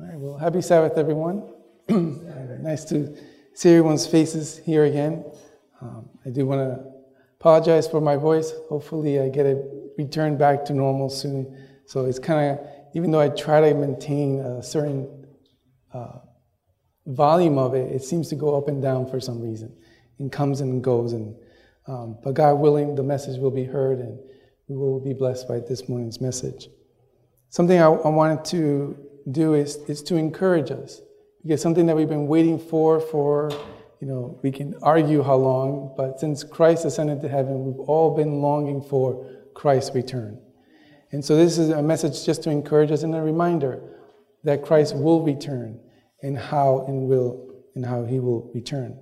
right, well, happy Sabbath, everyone. Nice to see everyone's faces here again. I do want to apologize for my voice. Hopefully I get it returned back to normal soon. So it's kind of, even though I try to maintain a certain volume of it, it seems to go up and down for some reason. It comes and goes. But God willing, the message will be heard and we will be blessed by this morning's message. Something I wanted to do is to encourage us. Because something that we've been waiting for, we can argue how long, but since Christ ascended to heaven, we've all been longing for Christ's return. And so this is a message just to encourage us and a reminder that Christ will return and how he will return.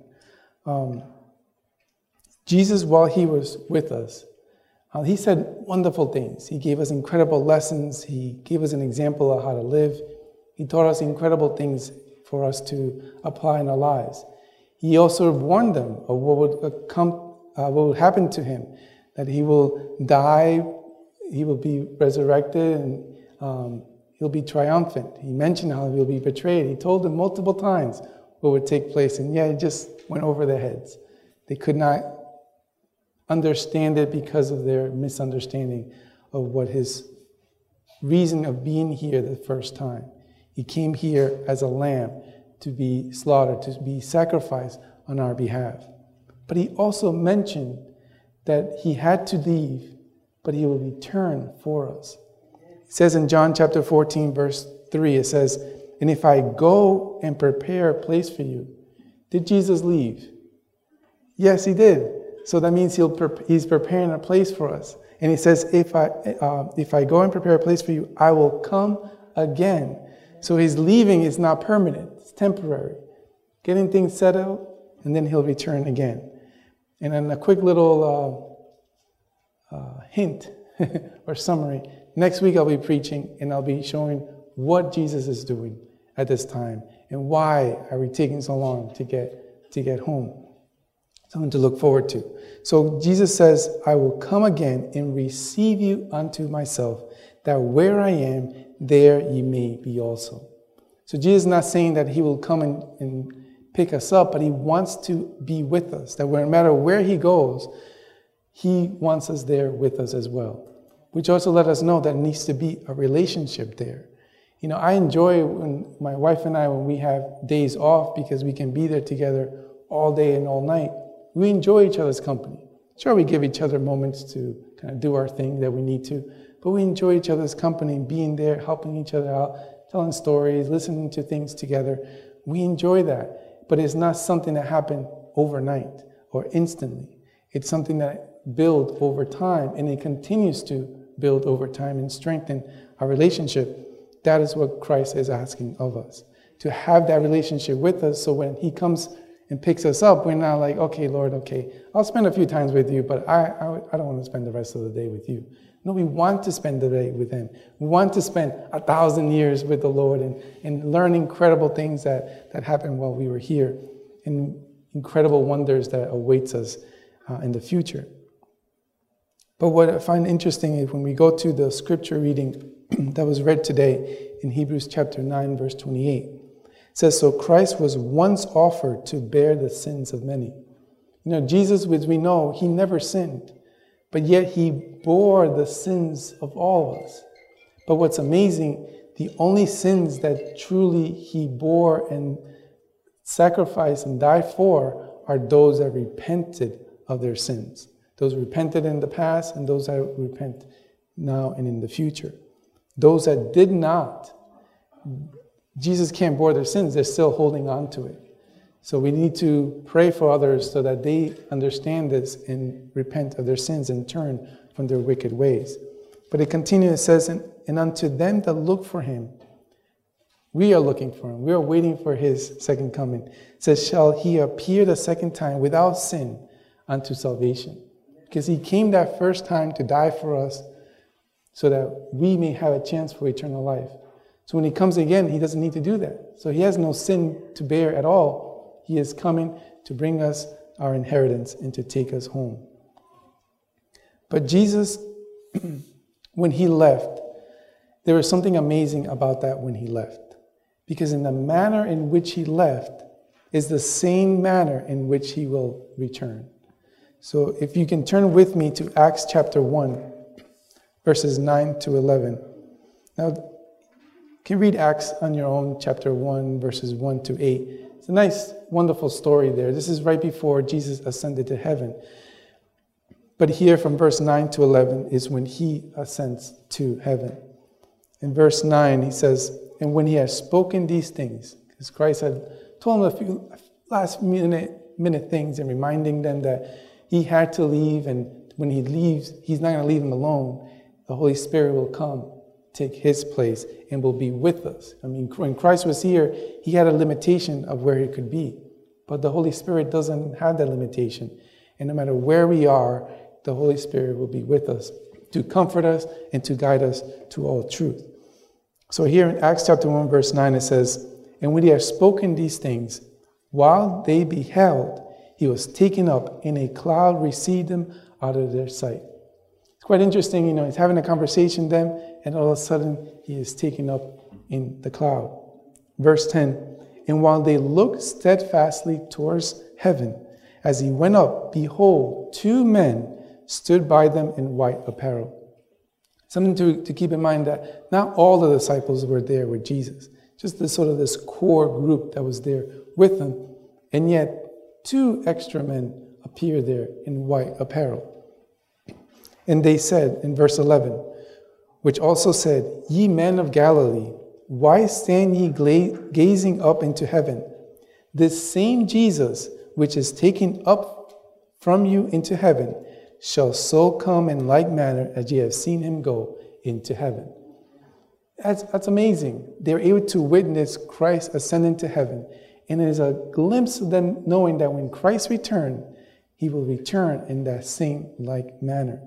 Jesus, while he was with us, he said wonderful things. He gave us incredible lessons. He gave us an example of how to live. He taught us incredible things for us to apply in our lives. He also warned them of what would happen to him, that he will die, he will be resurrected, and he'll be triumphant. He mentioned how he'll be betrayed. He told them multiple times what would take place, and it just went over their heads. They could not understand it because of their misunderstanding of what his reason of being here the first time. He came here as a lamb to be slaughtered, to be sacrificed on our behalf. But he also mentioned that he had to leave, but he will return for us. It says in John chapter 14, verse 3, it says, "And if I go and prepare a place for you," did Jesus leave? Yes, he did. So that means he's preparing a place for us. And he says, if I go and prepare a place for you, I will come again. So his leaving is not permanent. It's temporary. Getting things settled, and then he'll return again. And then a quick little hint or summary. Next week I'll be preaching, and I'll be showing what Jesus is doing at this time, and why are we taking so long to get home. Something to look forward to. So Jesus says, "I will come again and receive you unto myself, that where I am, there ye may be also." So Jesus is not saying that he will come and pick us up, but he wants to be with us, that no matter where he goes, he wants us there with us as well. Which also let us know that there needs to be a relationship there. I enjoy when my wife and I, when we have days off, because we can be there together all day and all night. We enjoy each other's company. Sure, we give each other moments to kind of do our thing that we need to, but we enjoy each other's company, being there, helping each other out, telling stories, listening to things together. We enjoy that, but it's not something that happened overnight or instantly. It's something that builds over time, and it continues to build over time and strengthen our relationship. That is what Christ is asking of us, to have that relationship with us, so when he comes and picks us up, we're not like, "Okay, Lord, okay, I'll spend a few times with you, but I don't want to spend the rest of the day with you." No, we want to spend the day with him. We want to spend 1,000 years with the Lord and learn incredible things that happened while we were here, and incredible wonders that awaits us in the future. But what I find interesting is when we go to the scripture reading that was read today in Hebrews chapter 9, verse 28, it says, "So Christ was once offered to bear the sins of many." Jesus, as we know, he never sinned, but yet he bore the sins of all of us. But what's amazing, the only sins that truly he bore and sacrificed and died for are those that repented of their sins. Those repented in the past and those that repent now and in the future. Those that did not, Jesus can't bore their sins. They're still holding on to it. So we need to pray for others so that they understand this and repent of their sins and turn from their wicked ways. But it continues, it says, "And unto them that look for him," we are looking for him. We are waiting for his second coming. It says, "Shall he appear the second time without sin unto salvation." Because he came that first time to die for us so that we may have a chance for eternal life. So when he comes again, he doesn't need to do that. So he has no sin to bear at all. He is coming to bring us our inheritance and to take us home. But Jesus, when he left, there was something amazing about that when he left. because in the manner in which he left is the same manner in which he will return. So if you can turn with me to Acts chapter 1, verses 9 to 11. Now, you can read Acts on your own, chapter 1, verses 1 to 8. It's a nice, wonderful story there. This is right before Jesus ascended to heaven. But here from verse 9 to 11 is when he ascends to heaven. In verse 9, he says, and when he had spoken these things, because Christ had told him a few last minute things and reminding them that he had to leave, and when he leaves, he's not going to leave them alone. The Holy Spirit will come, take his place, and will be with us. I mean, when Christ was here, he had a limitation of where he could be. But the Holy Spirit doesn't have that limitation. And no matter where we are, the Holy Spirit will be with us to comfort us and to guide us to all truth. So here in Acts chapter 1, verse 9, it says, and when he had spoken these things, while they beheld, he was taken up, and a cloud received him out of their sight. It's quite interesting, he's having a conversation with them, and all of a sudden he is taken up in the cloud. Verse 10, and while they looked steadfastly towards heaven, as he went up, behold, two men stood by them in white apparel. Something to keep in mind, that not all the disciples were there with Jesus, just this core group that was there with them, and yet two extra men appear there in white apparel. And they said in verse 11, which also said, ye men of Galilee, why stand ye gazing up into heaven? This same Jesus, which is taken up from you into heaven, shall so come in like manner as ye have seen him go into heaven. That's amazing. They're able to witness Christ ascending to heaven. And it is a glimpse of them knowing that when Christ returns, he will return in that same like manner.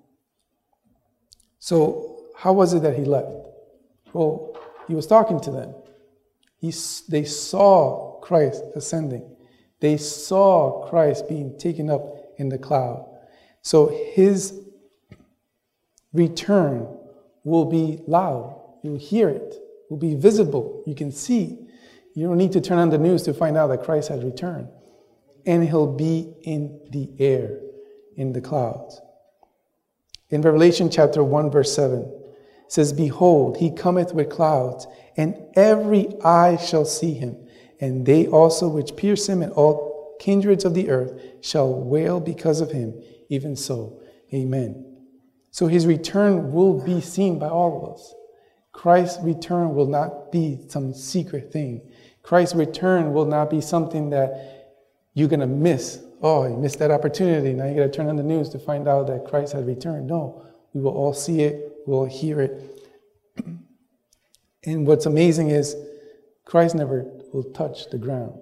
So how was it that he left? Well, he was talking to them. They saw Christ ascending. They saw Christ being taken up in the cloud. So his return will be loud. You'll hear it. It will be visible. You can see. You don't need to turn on the news to find out that Christ has returned. And he'll be in the air, in the clouds. In Revelation chapter 1, verse 7, it says, behold, he cometh with clouds, and every eye shall see him, and they also which pierce him, and all kindreds of the earth shall wail because of him. Even so, amen. So his return will be seen by all of us. Christ's return will not be some secret thing. Christ's return will not be something that you're going to miss. Oh, you missed that opportunity. Now you got to turn on the news to find out that Christ has returned. No, we will all see it. We'll hear it. And what's amazing is Christ never will touch the ground.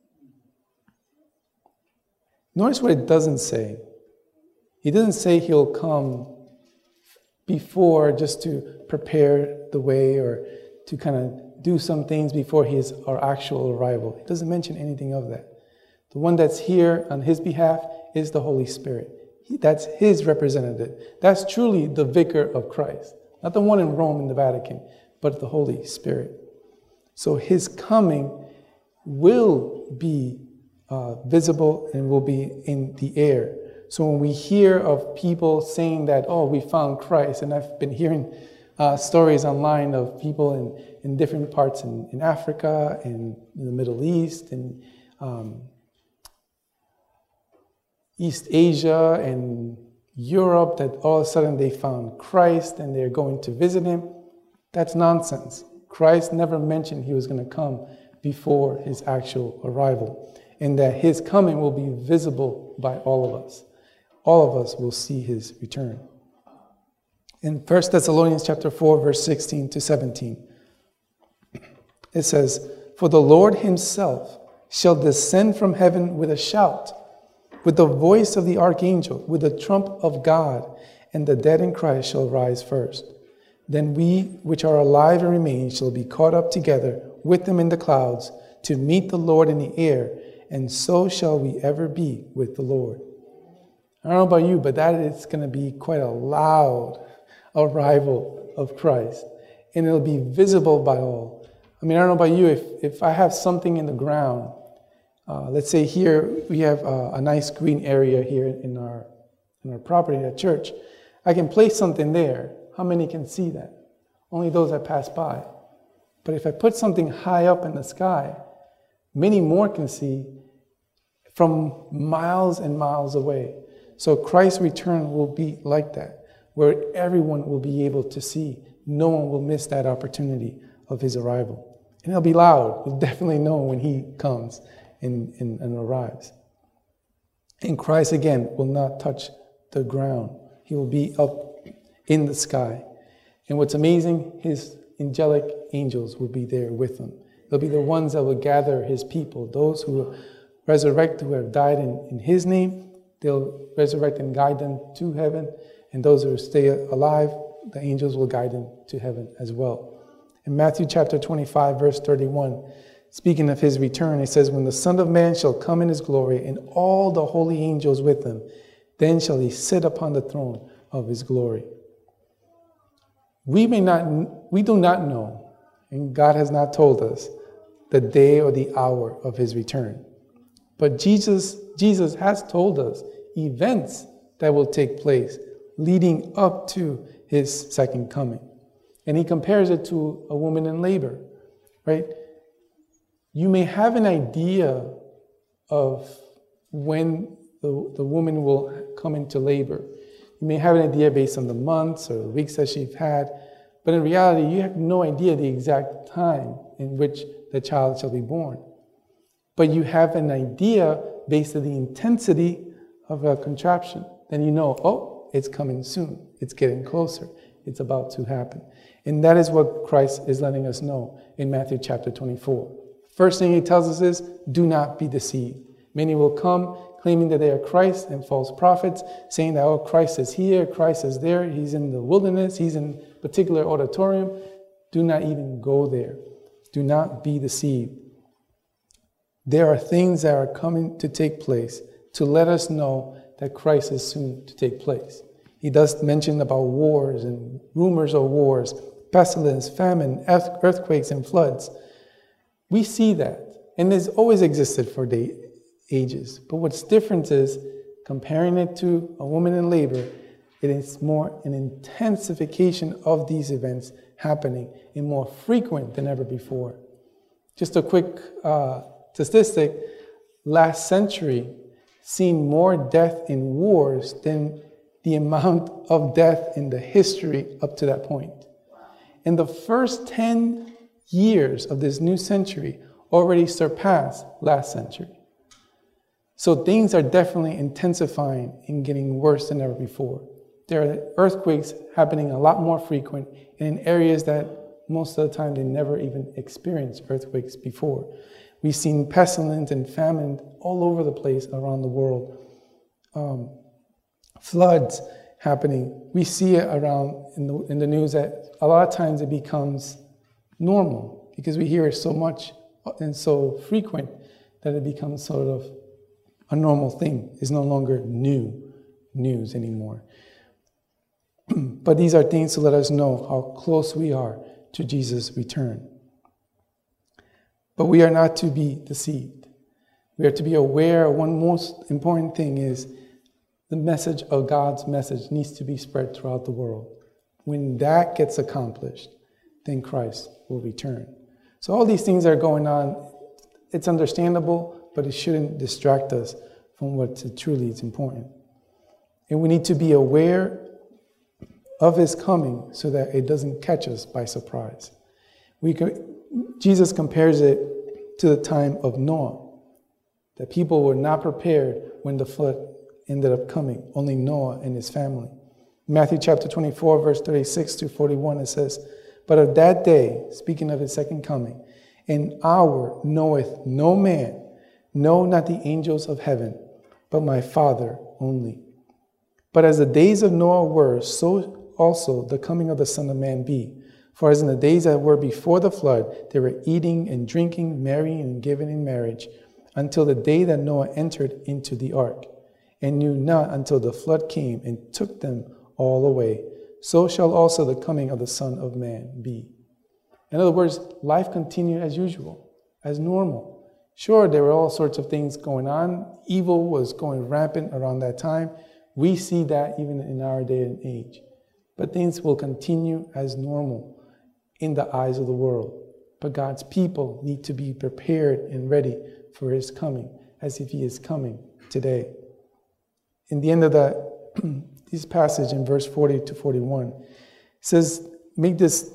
Notice what it doesn't say. He doesn't say he'll come before just to prepare the way or to kind of do some things before our actual arrival. It doesn't mention anything of that. The one that's here on his behalf is the Holy Spirit. That's his representative. That's truly the vicar of Christ. Not the one in Rome in the Vatican, but the Holy Spirit. So his coming will be visible and will be in the air. So when we hear of people saying that, oh, we found Christ, and I've been hearing stories online of people in different parts in Africa, and in the Middle East, and East Asia, and Europe, that all of a sudden they found Christ and they're going to visit him. That's nonsense. Christ never mentioned he was going to come before his actual arrival, and that his coming will be visible by all of us. All of us will see his return. In 1 Thessalonians chapter 4, verse 16 to 17, it says, for the Lord himself shall descend from heaven with a shout, with the voice of the archangel, with the trump of God, and the dead in Christ shall rise first. Then we which are alive and remain shall be caught up together with them in the clouds to meet the Lord in the air, and so shall we ever be with the Lord. I don't know about you, but that is going to be quite a loud arrival of Christ. And it'll be visible by all. I mean, I don't know about you, if I have something in the ground, let's say here we have a nice green area here in our property at church. I can place something there. How many can see that? Only those that pass by. But if I put something high up in the sky, many more can see from miles and miles away. So Christ's return will be like that, where everyone will be able to see. No one will miss that opportunity of his arrival. And it'll be loud. You'll definitely know when he comes and arrives. And Christ, again, will not touch the ground. He will be up in the sky. And what's amazing, his angelic angels will be there with him. They'll be the ones that will gather his people, those who will resurrect, who have died in his name. They'll resurrect and guide them to heaven. And those who stay alive, the angels will guide them to heaven as well. In Matthew chapter 25, verse 31, speaking of his return, it says, when the Son of Man shall come in his glory and all the holy angels with him, then shall he sit upon the throne of his glory. We do not know, and God has not told us, the day or the hour of his return. But Jesus has told us events that will take place leading up to his second coming. And he compares it to a woman in labor, right? You may have an idea of when the woman will come into labor. You may have an idea based on the months or the weeks that she's had, but in reality, you have no idea the exact time in which the child shall be born. But you have an idea based on the intensity of a contraption. Then you know, oh, it's coming soon. It's getting closer. It's about to happen. And that is what Christ is letting us know in Matthew chapter 24. First thing he tells us is, do not be deceived. Many will come claiming that they are Christ and false prophets, saying that, oh, Christ is here, Christ is there, he's in the wilderness, he's in a particular auditorium. Do not even go there. Do not be deceived. There are things that are coming to take place to let us know that Christ is soon to take place. He does mention about wars and rumors of wars, pestilence, famine, earthquakes, and floods. We see that, and it's always existed for ages. But what's different is, comparing it to a woman in labor, it is more an intensification of these events happening and more frequent than ever before. Just a quick statistic, last century seen more death in wars than the amount of death in the history up to that point. In the first 10 years of this new century already surpassed last century. So things are definitely intensifying and getting worse than ever before. There are earthquakes happening a lot more frequent and in areas that most of the time they never even experienced earthquakes before. We've seen pestilence and famine all over the place around the world. Floods happening. We see it around in the news that a lot of times it becomes normal because we hear it so much and so frequent that it becomes sort of a normal thing. It's no longer new news anymore. But these are things to let us know how close we are to Jesus' return. But we are not to be deceived. We are to be aware. One most important thing is the message of God's message needs to be spread throughout the world. When that gets accomplished, then Christ will return. So all these things that are going on, it's understandable, but it shouldn't distract us from what truly is important. And we need to be aware of his coming so that it doesn't catch us by surprise. Jesus compares it to the time of Noah, that people were not prepared when the flood ended up coming, only Noah and his family. Matthew chapter 24, verse 36 to 41, it says, but of that day, speaking of his second coming, an hour knoweth no man, no, not the angels of heaven, but my Father only. But as the days of Noah were, so also the coming of the Son of Man be. For as in the days that were before the flood, they were eating and drinking, marrying and giving in marriage, until the day that Noah entered into the ark, and knew not until the flood came and took them all away. So shall also the coming of the Son of Man be. In other words, life continued as usual, as normal. Sure, there were all sorts of things going on. Evil was going rampant around that time. We see that even in our day and age. But things will continue as normal in the eyes of the world. But God's people need to be prepared and ready for His coming, as if He is coming today. In the end of this passage in verse 40 to 41, it says, make this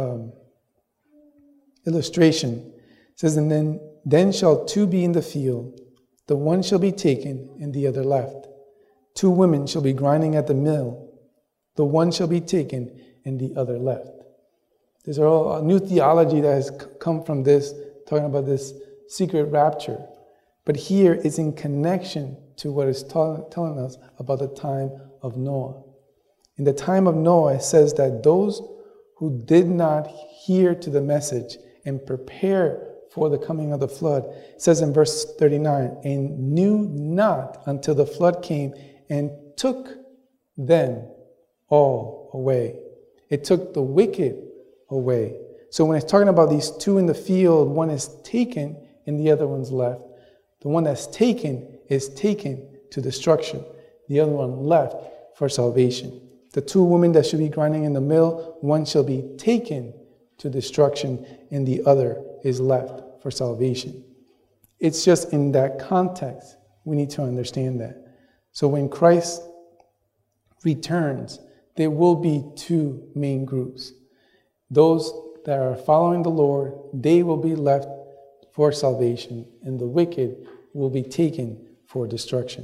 illustration. It says, and then shall two be in the field, the one shall be taken and the other left. Two women shall be grinding at the mill, the one shall be taken and the other left. There's a new theology that has come from this, talking about this secret rapture. But here it's in connection to what it's telling us about the time of Noah. In the time of Noah, it says that those who did not hear to the message and prepare for the coming of the flood, it says in verse 39, and knew not until the flood came and took them all away. It took the wicked away. So when it's talking about these two in the field, one is taken and the other one's left. The one that's taken is taken to destruction. The other one left for salvation. The two women that should be grinding in the mill, one shall be taken to destruction and the other is left for salvation. It's just in that context we need to understand that. So when Christ returns, there will be two main groups. Those that are following the Lord, they will be left for salvation, and the wicked will be taken for destruction.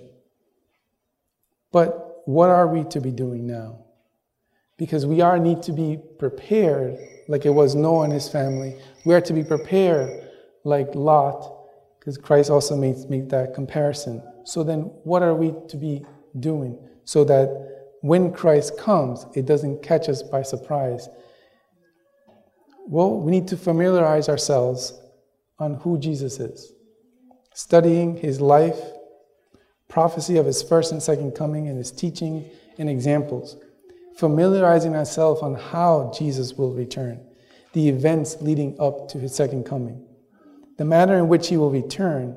But what are we to be doing now? Because we need to be prepared like it was Noah and his family. We are to be prepared like Lot, because Christ also made that comparison. So then what are we to be doing so that when Christ comes, it doesn't catch us by surprise? Well, we need to familiarize ourselves on who Jesus is, studying His life, prophecy of His first and second coming, and His teaching and examples, familiarizing ourselves on how Jesus will return, the events leading up to His second coming, the manner in which He will return,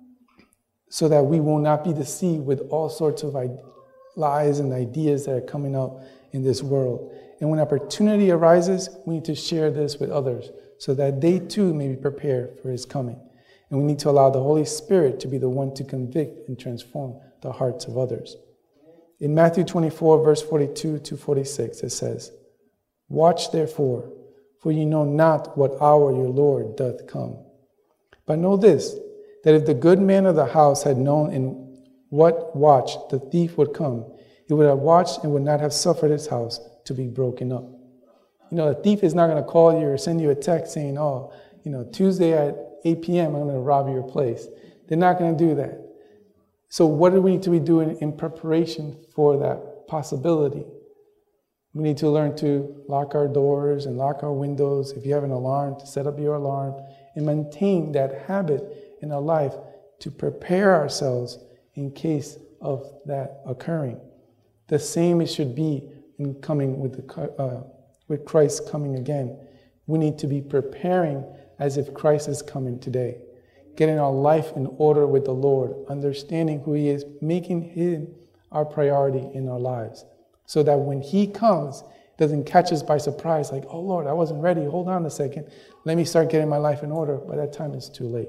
so that we will not be deceived with all sorts of lies and ideas that are coming up in this world. And when opportunity arises, we need to share this with others so that they too may be prepared for His coming. And we need to allow the Holy Spirit to be the one to convict and transform the hearts of others. In Matthew 24, verse 42 to 46, it says, watch therefore, for ye know not what hour your Lord doth come. But know this, that if the good man of the house had known in what watch the thief would come, he would have watched and would not have suffered his house to be broken up. The thief is not going to call you or send you a text saying, Tuesday at 8 p.m. I'm going to rob your place. They're not going to do that. So what do we need to be doing in preparation for that possibility? We need to learn to lock our doors and lock our windows. If you have an alarm, to set up your alarm and maintain that habit in our life to prepare ourselves in case of that occurring. The same it should be in coming with Christ coming again. We need to be preparing as if Christ is coming today, getting our life in order with the Lord, understanding who He is, making Him our priority in our lives, so that when He comes, it doesn't catch us by surprise, like, oh Lord, I wasn't ready, hold on a second, let me start getting my life in order. By that time, it's too late.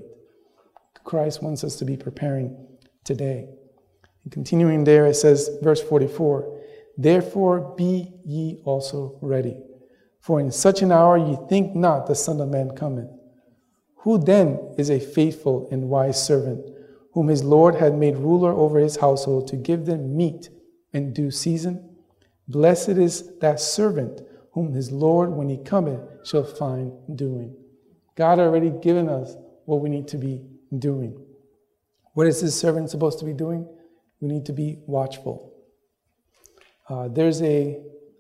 Christ wants us to be preparing today. And continuing there, it says, verse 44, therefore be ye also ready, for in such an hour ye think not the Son of Man cometh. Who then is a faithful and wise servant, whom his Lord had made ruler over his household to give them meat in due season? Blessed is that servant whom his Lord, when he cometh, shall find doing. God already given us what we need to be doing. What is his servant supposed to be doing? We need to be watchful. There's a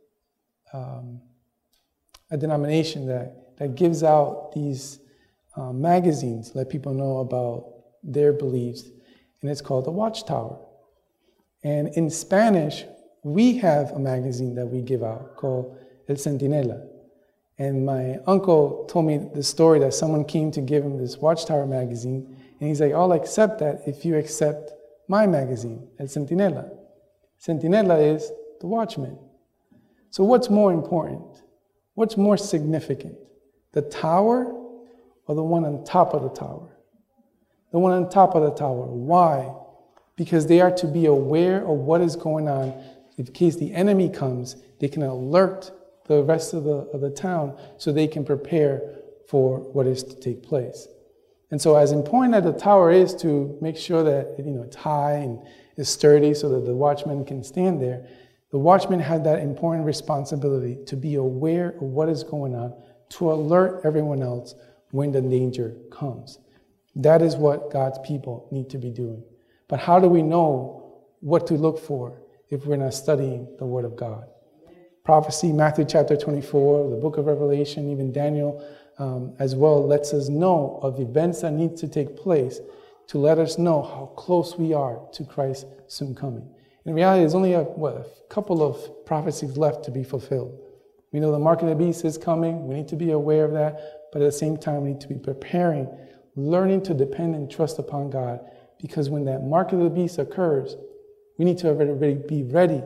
denomination that gives out these magazines, let people know about their beliefs, and it's called the Watchtower. And in Spanish, we have a magazine that we give out called El Centinela. And my uncle told me the story that someone came to give him this Watchtower magazine. And he's like, I'll accept that if you accept my magazine, El Centinela. Centinela is the watchman. So what's more important? What's more significant? The tower or the one on top of the tower? The one on top of the tower. Why? Because they are to be aware of what is going on. In case the enemy comes, they can alert the rest of the town so they can prepare for what is to take place. And so as important as the tower is to make sure that it's high and is sturdy so that the watchman can stand there, the watchman has that important responsibility to be aware of what is going on, to alert everyone else when the danger comes. That is what God's people need to be doing. But how do we know what to look for if we're not studying the Word of God? Prophecy, Matthew chapter 24, the book of Revelation, even Daniel as well lets us know of events that need to take place to let us know how close we are to Christ's soon coming. In reality, there's only a couple of prophecies left to be fulfilled. We know the mark of the beast is coming. We need to be aware of that. But at the same time, we need to be preparing, learning to depend and trust upon God. Because when that mark of the beast occurs, we need to already be ready,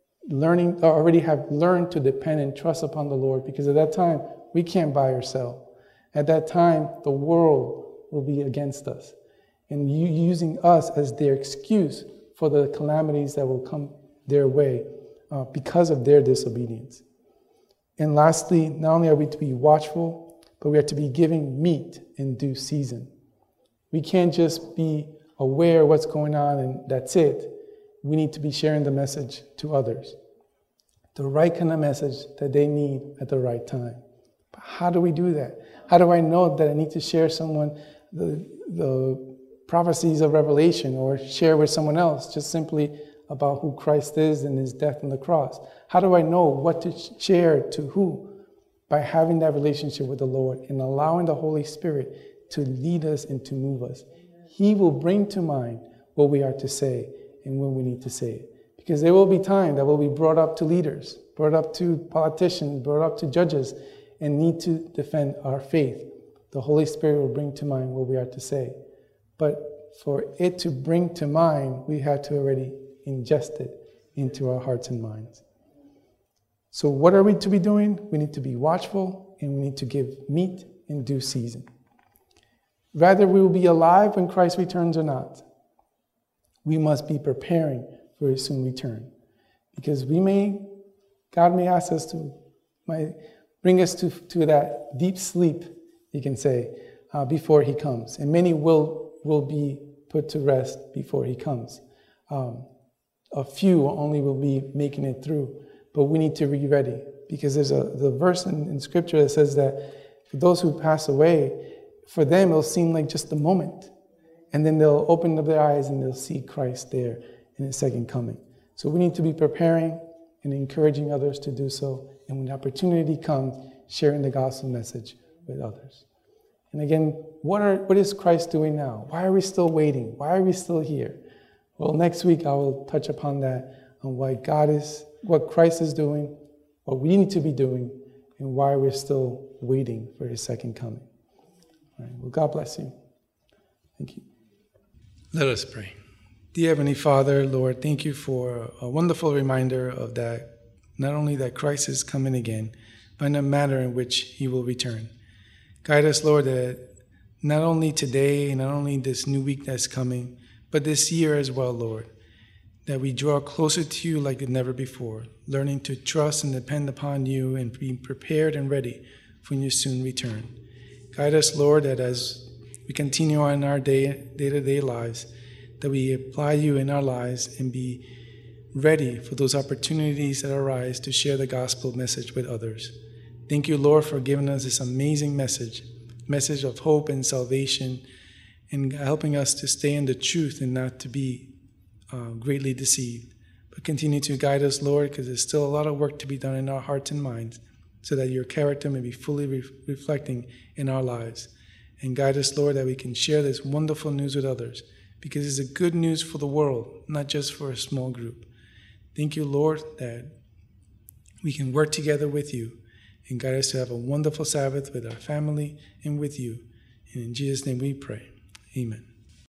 already have learned to depend and trust upon the Lord. Because at that time, we can't buy or sell. At that time, the world will be against us and using us as their excuse for the calamities that will come their way because of their disobedience. And lastly, not only are we to be watchful, but we are to be giving meat in due season. We can't just be aware of what's going on and that's it. We need to be sharing the message to others. The right kind of message that they need at the right time. But how do we do that? How do I know that I need to share someone the prophecies of Revelation or share with someone else just simply about who Christ is and his death on the cross? How do I know what to share to who? By having that relationship with the Lord and allowing the Holy Spirit to lead us and to move us. He will bring to mind what we are to say and when we need to say it. Because there will be time that will be brought up to leaders, brought up to politicians, brought up to judges, and need to defend our faith. The Holy Spirit will bring to mind what we are to say. But for it to bring to mind, we have to already ingest it into our hearts and minds. So what are we to be doing? We need to be watchful and we need to give meat in due season. Whether we will be alive when Christ returns or not, we must be preparing for his soon return. Because God may ask us might bring us to that deep sleep, you can say, before he comes. And many will be put to rest before he comes. A few only will be making it through. But we need to be ready. Because there's the verse in Scripture that says that for those who pass away, for them it'll seem like just a moment. And then they'll open up their eyes and they'll see Christ there in his second coming. So we need to be preparing and encouraging others to do so. And when the opportunity comes, sharing the gospel message with others. And again, what is Christ doing now? Why are we still waiting? Why are we still here? Well, next week I will touch upon that, on what Christ is doing, what we need to be doing, and why we're still waiting for his second coming. All right. Well, God bless you. Thank you. Let us pray. Dear Heavenly Father, Lord, thank you for a wonderful reminder of that, not only that Christ is coming again, but in the manner in which he will return. Guide us, Lord, that not only today, not only this new week that's coming, but this year as well, Lord, that we draw closer to you like never before, learning to trust and depend upon you and be prepared and ready for your soon return. Guide us, Lord, that as we continue on our day-to-day lives, that we apply you in our lives and be ready for those opportunities that arise to share the gospel message with others. Thank you, Lord, for giving us this amazing message of hope and salvation, and helping us to stay in the truth and not to be greatly deceived. But continue to guide us, Lord, because there's still a lot of work to be done in our hearts and minds so that your character may be fully reflecting in our lives. And guide us, Lord, that we can share this wonderful news with others, because it's a good news for the world, not just for a small group. Thank you, Lord, that we can work together with you and guide us to have a wonderful Sabbath with our family and with you. And in Jesus' name we pray. Amen.